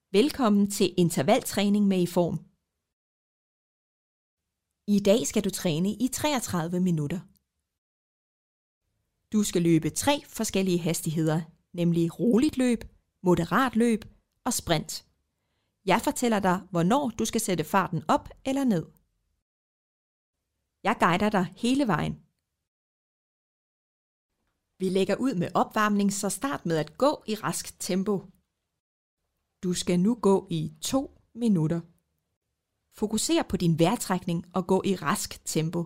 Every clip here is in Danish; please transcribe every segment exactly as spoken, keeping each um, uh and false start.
Velkommen til intervaltræning med iForm. I dag skal du træne i treogtredive minutter. Du skal løbe tre forskellige hastigheder, nemlig roligt løb, moderat løb og sprint. Jeg fortæller dig, hvornår du skal sætte farten op eller ned. Jeg guider dig hele vejen. Vi lægger ud med opvarmning, så start med at gå i rask tempo. Du skal nu gå i to minutter. Fokuser på din vejrtrækning og gå i rask tempo.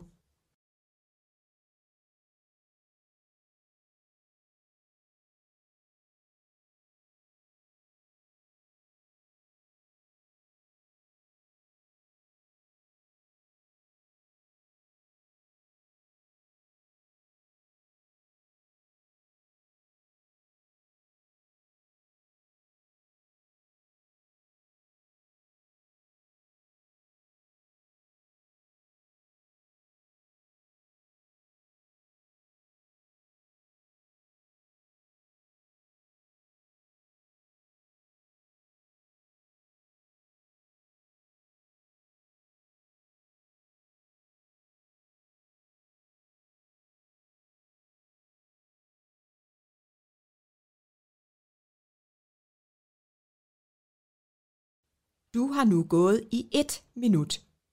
Du har nu gået i et minut.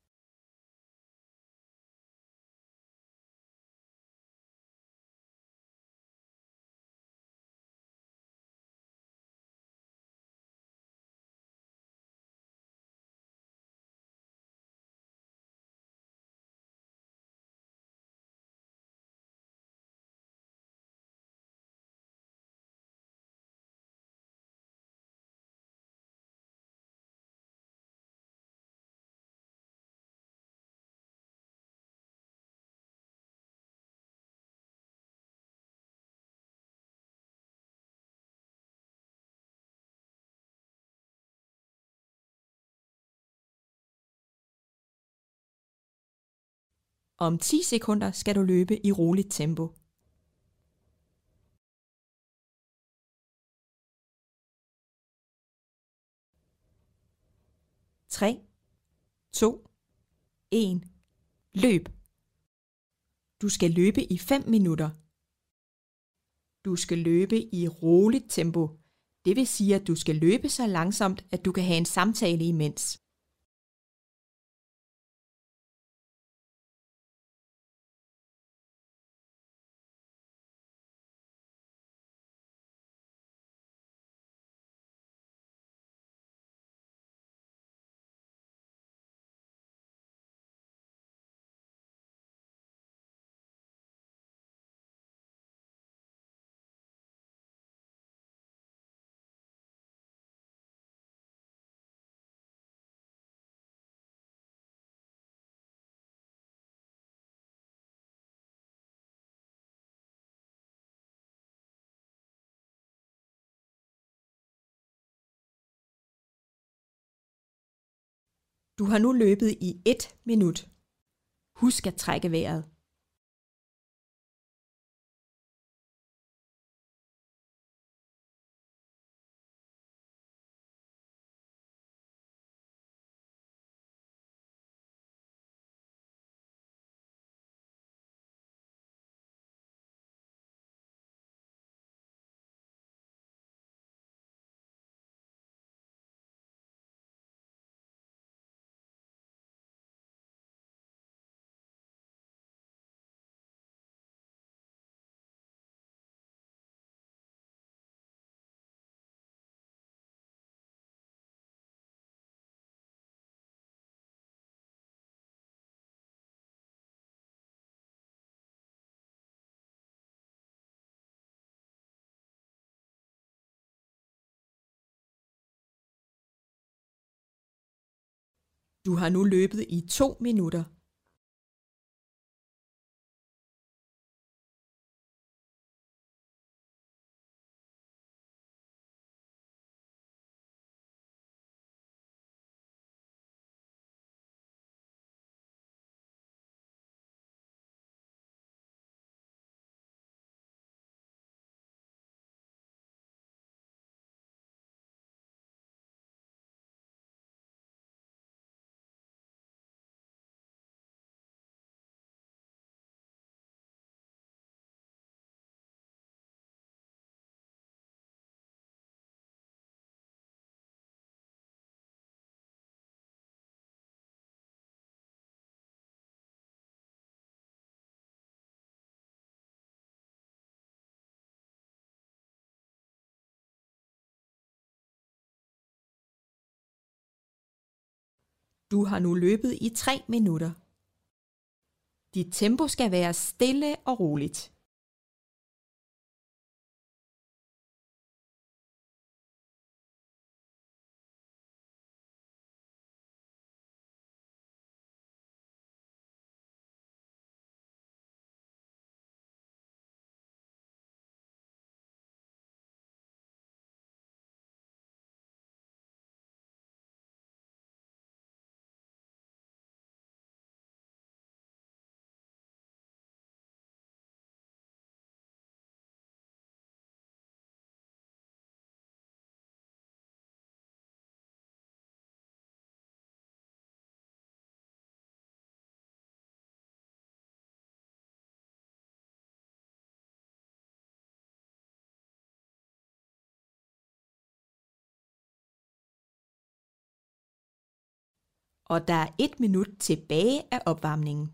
Om ti sekunder skal du løbe i roligt tempo. tre, to, en. Løb. Du skal løbe i fem minutter. Du skal løbe i roligt tempo. Det vil sige, at du skal løbe så langsomt, at du kan have en samtale imens. Du har nu løbet i et minut. Husk at trække vejret. Du har nu løbet i to minutter. Du har nu løbet i tre minutter. Dit tempo skal være stille og roligt. Og der er et minut tilbage af opvarmningen.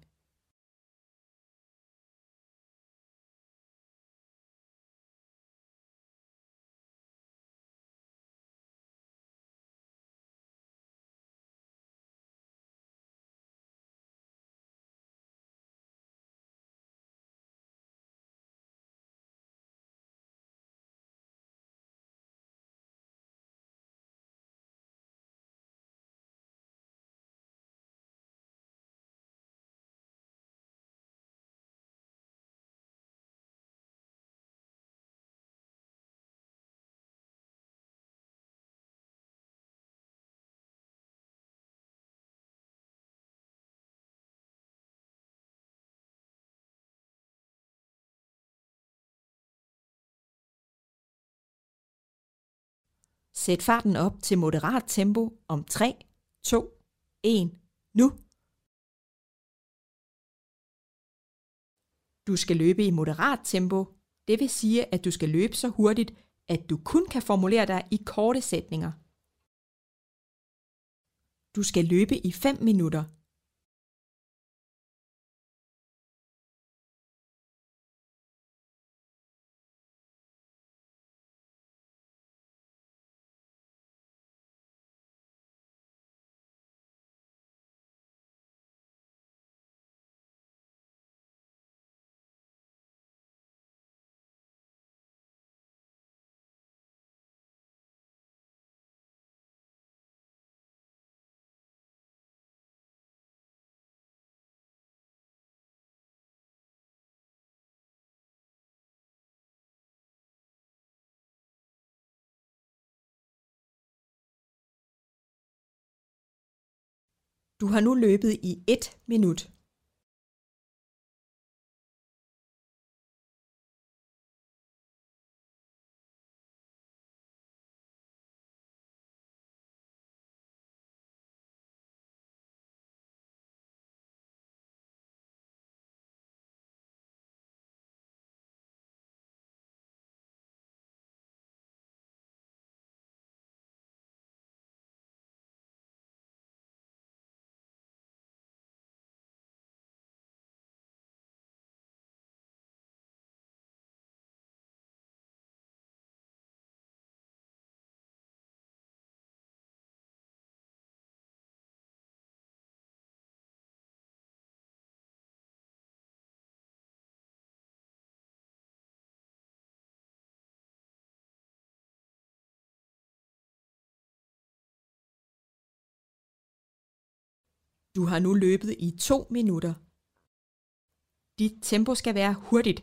Sæt farten op til moderat tempo om tre, to, et, nu. Du skal løbe i moderat tempo, det vil sige, at du skal løbe så hurtigt, at du kun kan formulere dig i korte sætninger. Du skal løbe i fem minutter. Du har nu løbet i et minut. Du har nu løbet i to minutter. Dit tempo skal være hurtigt.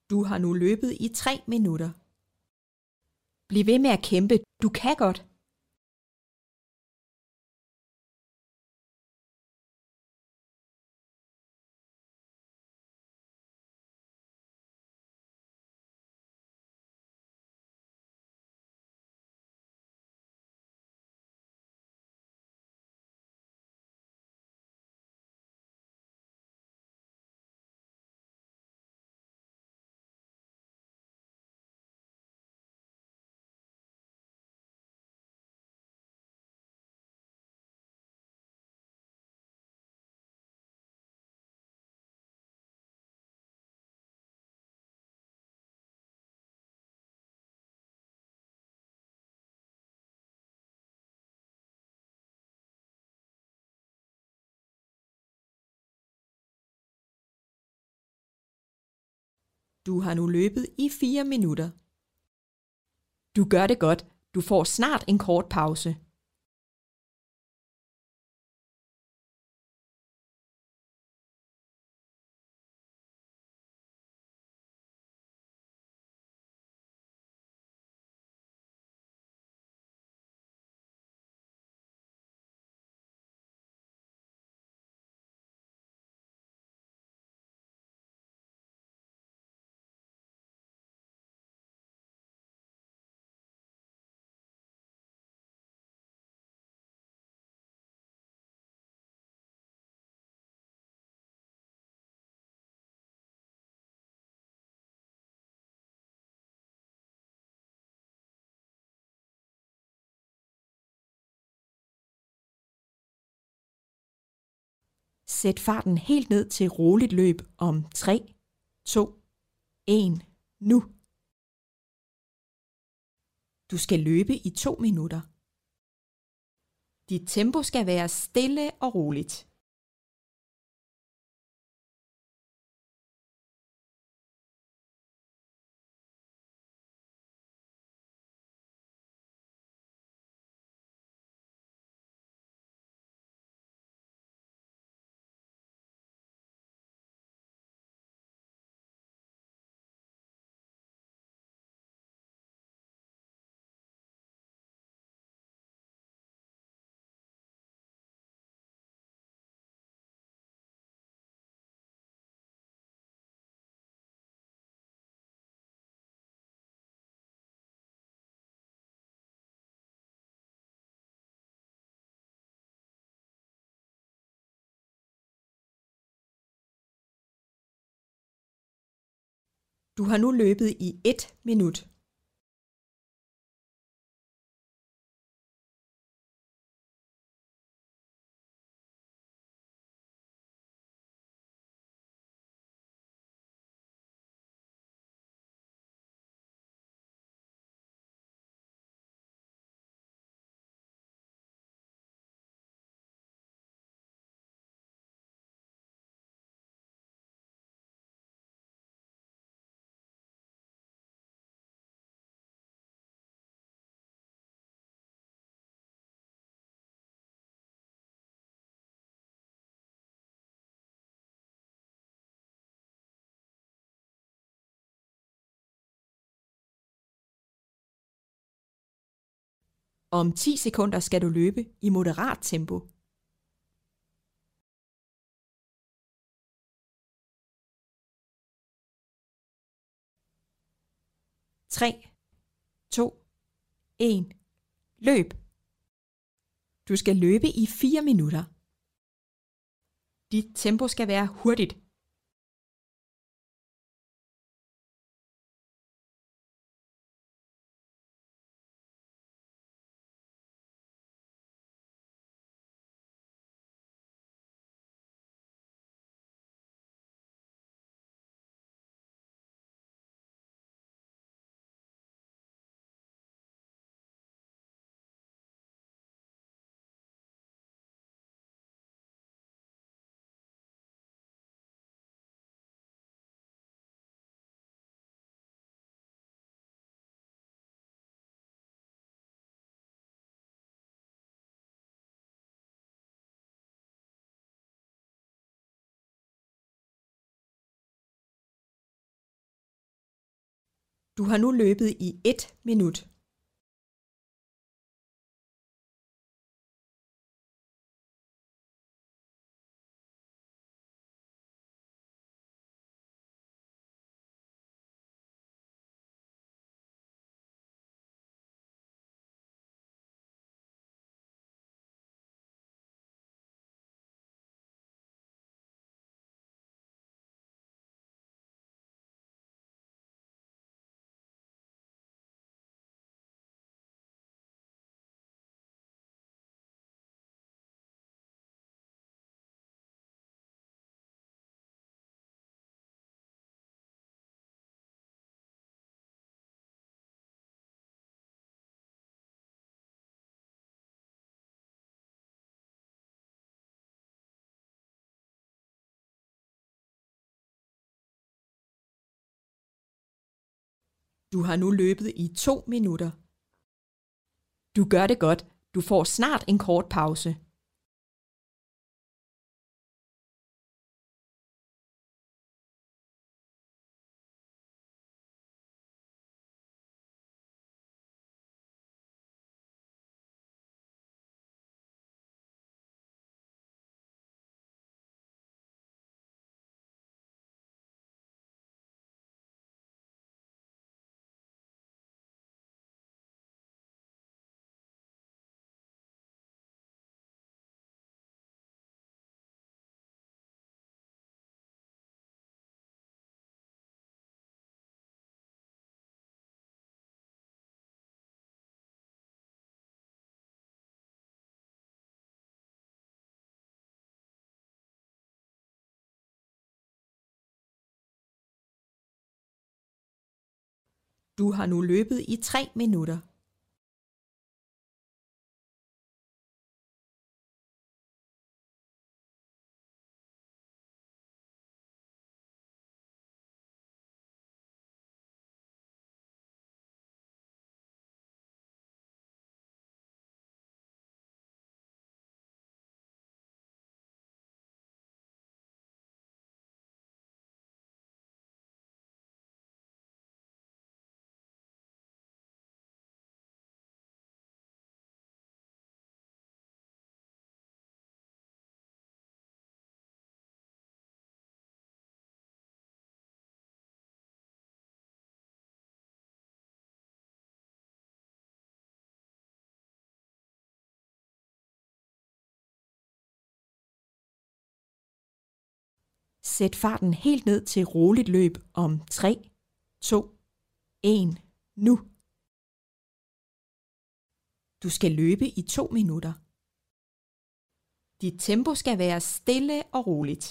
Du har nu løbet i tre minutter. Bliv ved med at kæmpe. Du kan godt. Du har nu løbet i fire minutter. Du gør det godt. Du får snart en kort pause. Sæt farten helt ned til roligt løb om tre, to, en, nu. Du skal løbe i to minutter. Dit tempo skal være stille og roligt. Du har nu løbet i et minut. Om ti sekunder skal du løbe i moderat tempo. tre, to, en, løb. Du skal løbe i fire minutter. Dit tempo skal være hurtigt. Du har nu løbet i et minut. Du har nu løbet i to minutter. Du gør det godt. Du får snart en kort pause. Du har nu løbet i tre minutter. Sæt farten helt ned til roligt løb om tre, to, en, nu. Du skal løbe i to minutter. Dit tempo skal være stille og roligt.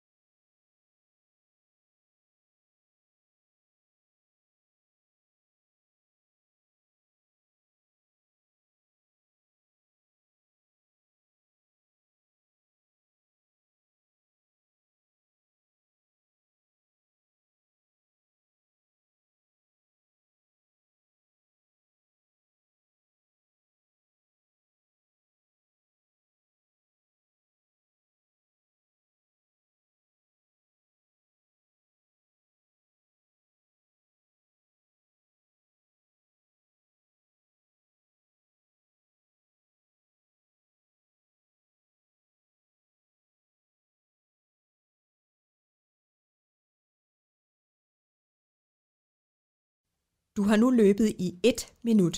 Du har nu løbet i et minut.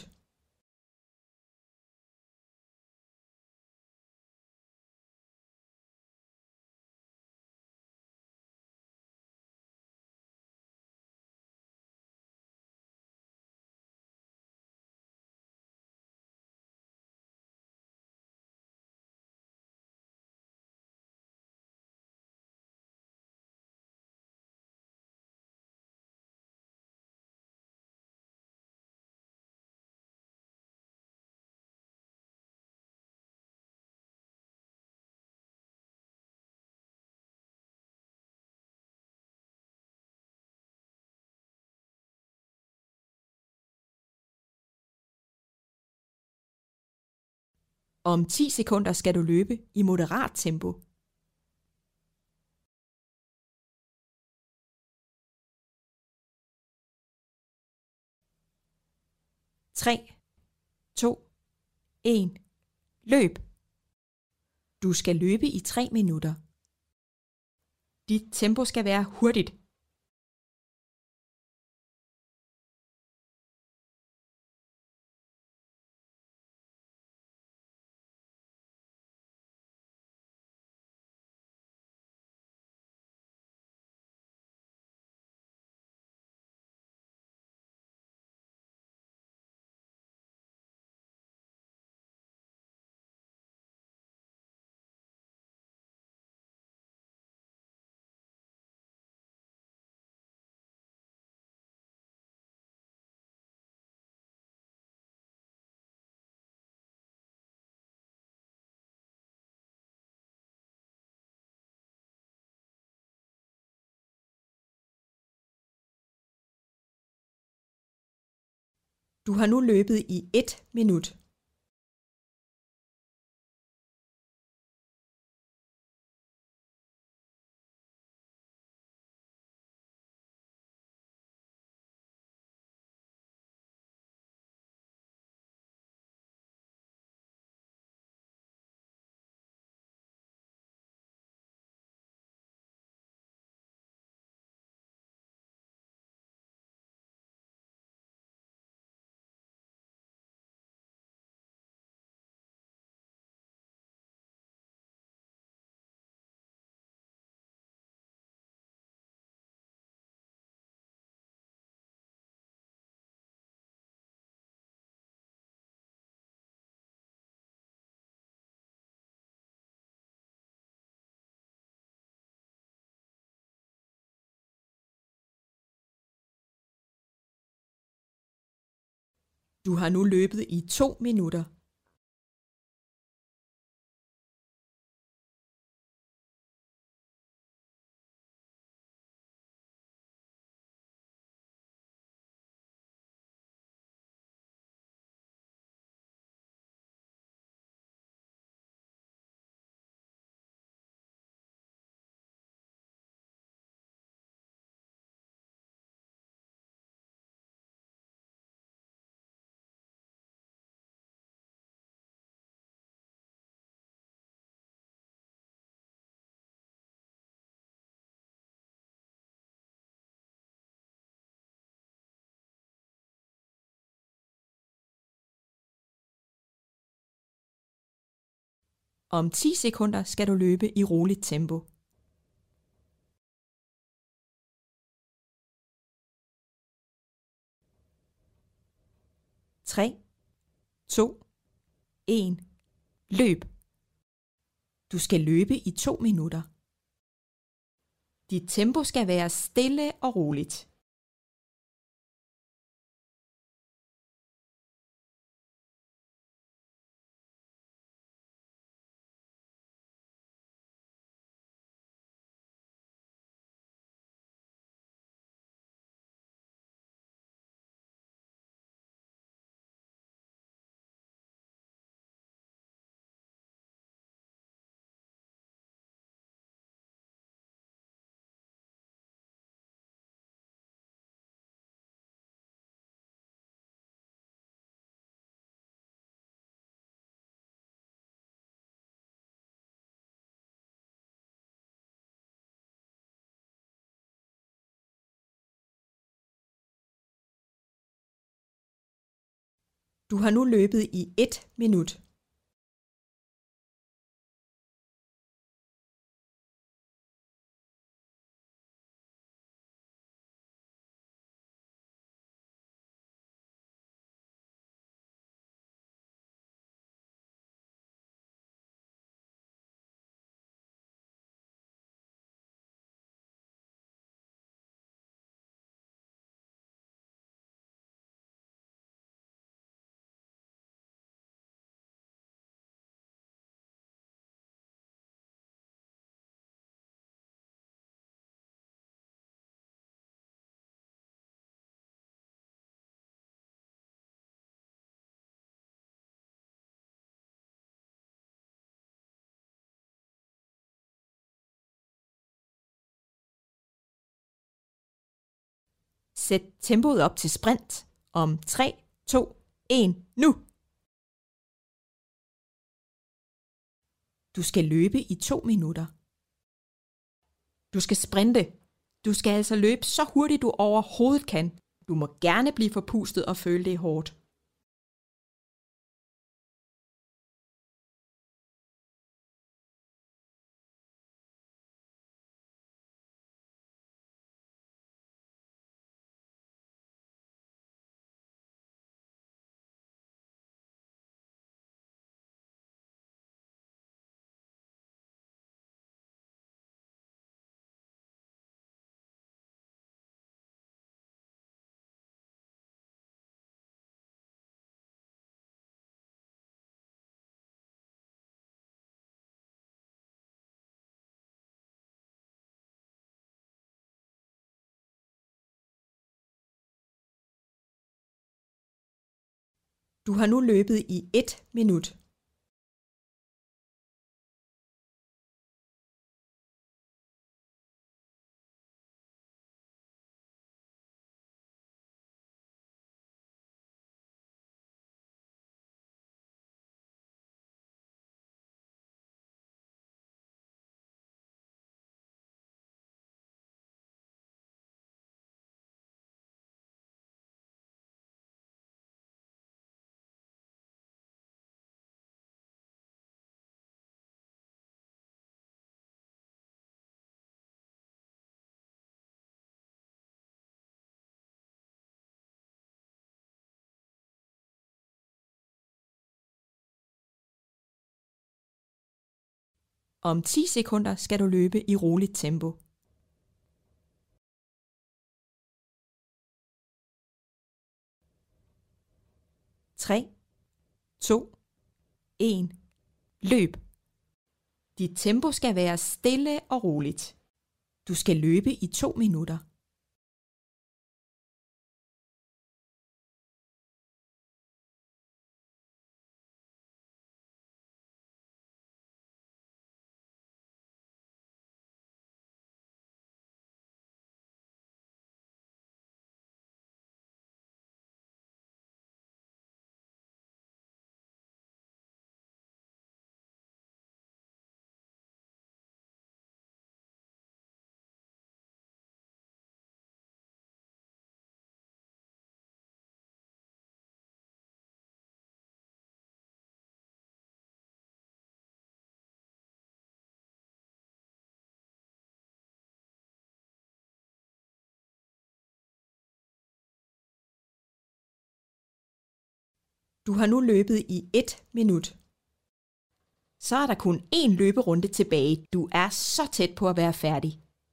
Om ti sekunder skal du løbe i moderat tempo. tre, to, en. Løb! Du skal løbe i tre minutter. Dit tempo skal være hurtigt. Du har nu løbet i et minut. Du har nu løbet i to minutter. Om ti sekunder skal du løbe i roligt tempo. tre, to, en. Løb! Du skal løbe i to minutter. Dit tempo skal være stille og roligt. Du har nu løbet i et minut. Sæt tempoet op til sprint om tre, to, en, nu! Du skal løbe i to minutter. Du skal sprinte. Du skal altså løbe så hurtigt du overhovedet kan. Du må gerne blive forpustet og føle det hårdt. Du har nu løbet i et minut. Om ti sekunder skal du løbe i roligt tempo. tre, to, en, løb. Dit tempo skal være stille og roligt. Du skal løbe i to minutter. Du har nu løbet i et minut. Så er der kun én løberunde tilbage. Du er så tæt på at være færdig.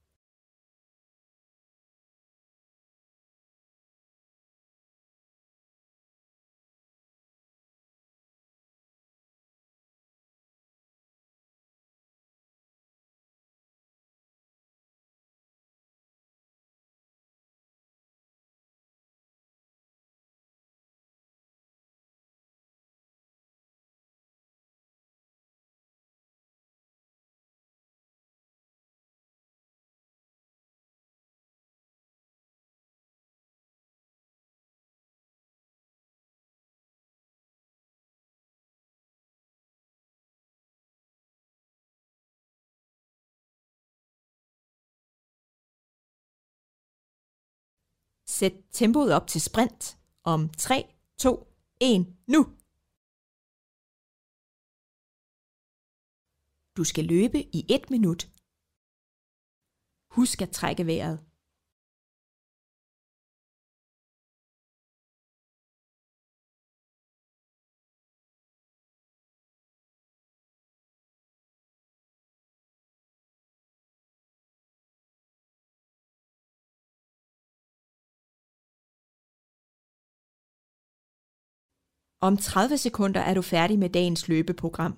Sæt tempoet op til sprint. Om tre, to, en, nu! Du skal løbe i et minut. Husk at trække vejret. Om tredive sekunder er du færdig med dagens løbeprogram.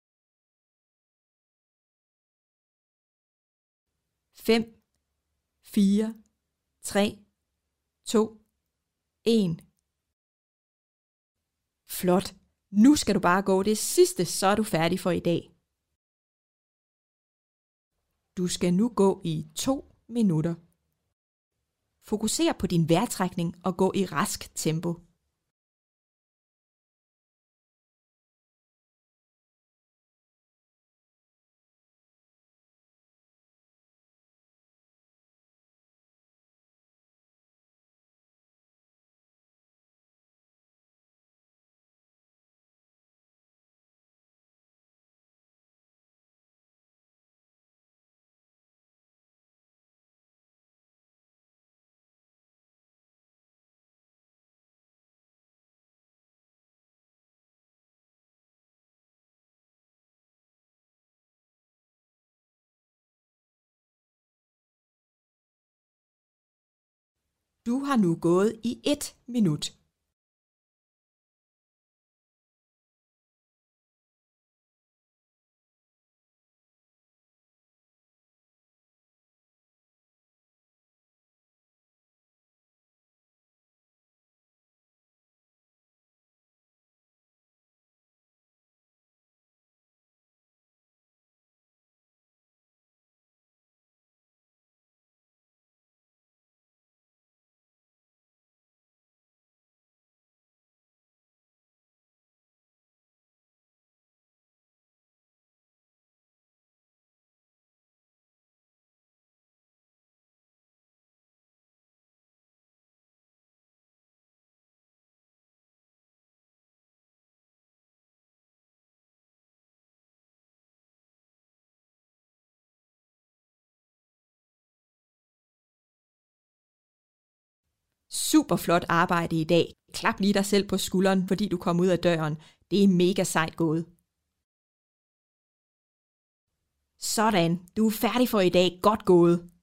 fem, fire, tre, to, en. Flot. Nu skal du bare gå det sidste, så er du færdig for i dag. Du skal nu gå i to minutter. Fokuser på din vejrtrækning og gå i rask tempo. Du har nu gået i et minut. Super flot arbejde i dag. Klap lige dig selv på skulderen, fordi du kom ud af døren. Det er mega sejt gået. Sådan, du er færdig for i dag. Godt gået.